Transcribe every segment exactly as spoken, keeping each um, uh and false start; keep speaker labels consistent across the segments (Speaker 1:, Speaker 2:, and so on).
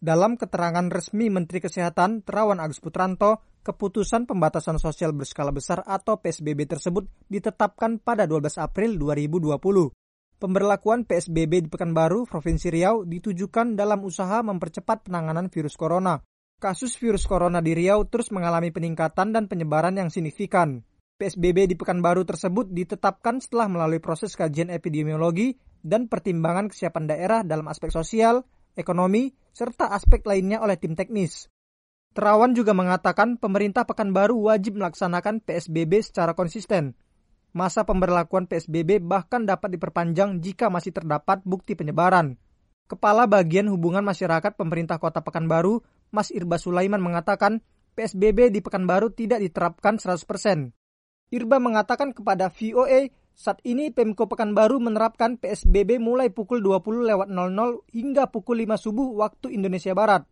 Speaker 1: Dalam keterangan resmi Menteri Kesehatan Terawan Agus Putranto, keputusan pembatasan sosial berskala besar atau P S B B tersebut ditetapkan pada dua belas April dua ribu dua puluh. Pemberlakuan P S B B di Pekanbaru, Provinsi Riau ditujukan dalam usaha mempercepat penanganan virus corona. Kasus virus corona di Riau terus mengalami peningkatan dan penyebaran yang signifikan. P S B B di Pekanbaru tersebut ditetapkan setelah melalui proses kajian epidemiologi dan pertimbangan kesiapan daerah dalam aspek sosial, ekonomi, serta aspek lainnya oleh tim teknis. Terawan juga mengatakan pemerintah Pekanbaru wajib melaksanakan P S B B secara konsisten. Masa pemberlakuan P S B B bahkan dapat diperpanjang jika masih terdapat bukti penyebaran. Kepala Bagian Hubungan Masyarakat Pemerintah Kota Pekanbaru, Mas Irba Sulaiman mengatakan P S B B di Pekanbaru tidak diterapkan seratus persen. Irba mengatakan kepada V O A, saat ini Pemko Pekanbaru menerapkan P S B B mulai pukul dua puluh lewat nol nol hingga pukul lima subuh waktu Indonesia Barat.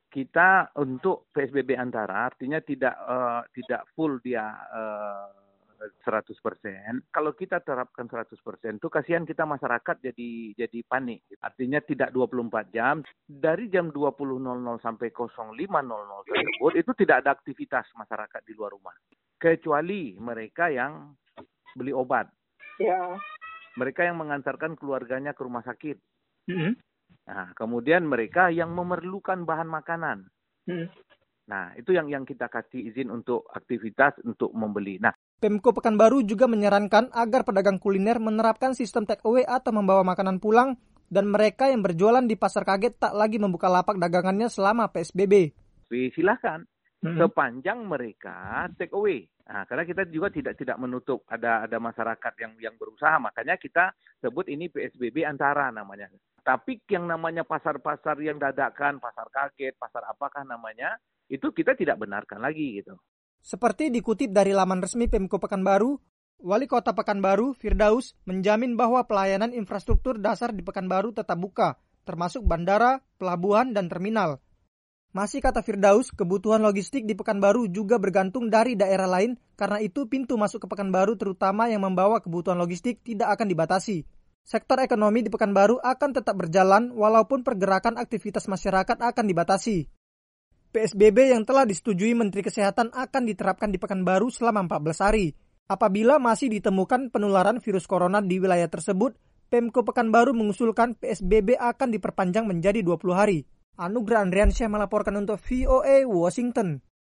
Speaker 2: Kita untuk P S B B antara artinya tidak uh, tidak full dia uh, seratus persen. Kalau kita terapkan seratus persen itu kasihan kita masyarakat jadi jadi panik. Artinya tidak dua puluh empat jam. Dari jam dua puluh sampai nol lima nol nol tersebut itu tidak ada aktivitas masyarakat di luar rumah. Kecuali mereka yang beli obat.
Speaker 3: Ya.
Speaker 2: Mereka yang mengantarkan keluarganya ke rumah sakit.
Speaker 3: Mm-hmm.
Speaker 2: Nah, kemudian mereka yang memerlukan bahan makanan.
Speaker 3: Mm-hmm.
Speaker 2: Nah, itu yang yang kita kasih izin untuk aktivitas untuk membeli. Nah,
Speaker 1: Pemko Pekanbaru juga menyarankan agar pedagang kuliner menerapkan sistem take away atau membawa makanan pulang dan mereka yang berjualan di Pasar Kaget tak lagi membuka lapak dagangannya selama P S B B.
Speaker 2: Silakan.
Speaker 3: Hmm.
Speaker 2: Sepanjang mereka take away. Nah, karena kita juga tidak tidak menutup ada ada masyarakat yang yang berusaha, makanya kita sebut ini P S B B antara namanya. Tapi yang namanya pasar-pasar yang dadakan, pasar kaget, pasar apakah namanya, itu kita tidak benarkan lagi gitu.
Speaker 1: Seperti dikutip dari laman resmi Pemko Pekanbaru, Wali Kota Pekanbaru, Firdaus, menjamin bahwa pelayanan infrastruktur dasar di Pekanbaru tetap buka, termasuk bandara, pelabuhan, dan terminal. Masih kata Firdaus, kebutuhan logistik di Pekanbaru juga bergantung dari daerah lain, karena itu pintu masuk ke Pekanbaru terutama yang membawa kebutuhan logistik tidak akan dibatasi. Sektor ekonomi di Pekanbaru akan tetap berjalan walaupun pergerakan aktivitas masyarakat akan dibatasi. P S B B yang telah disetujui Menteri Kesehatan akan diterapkan di Pekanbaru selama empat belas hari. Apabila masih ditemukan penularan virus corona di wilayah tersebut, Pemko Pekanbaru mengusulkan P S B B akan diperpanjang menjadi dua puluh hari. Anugrah Andriansyah melaporkan untuk V O A Washington.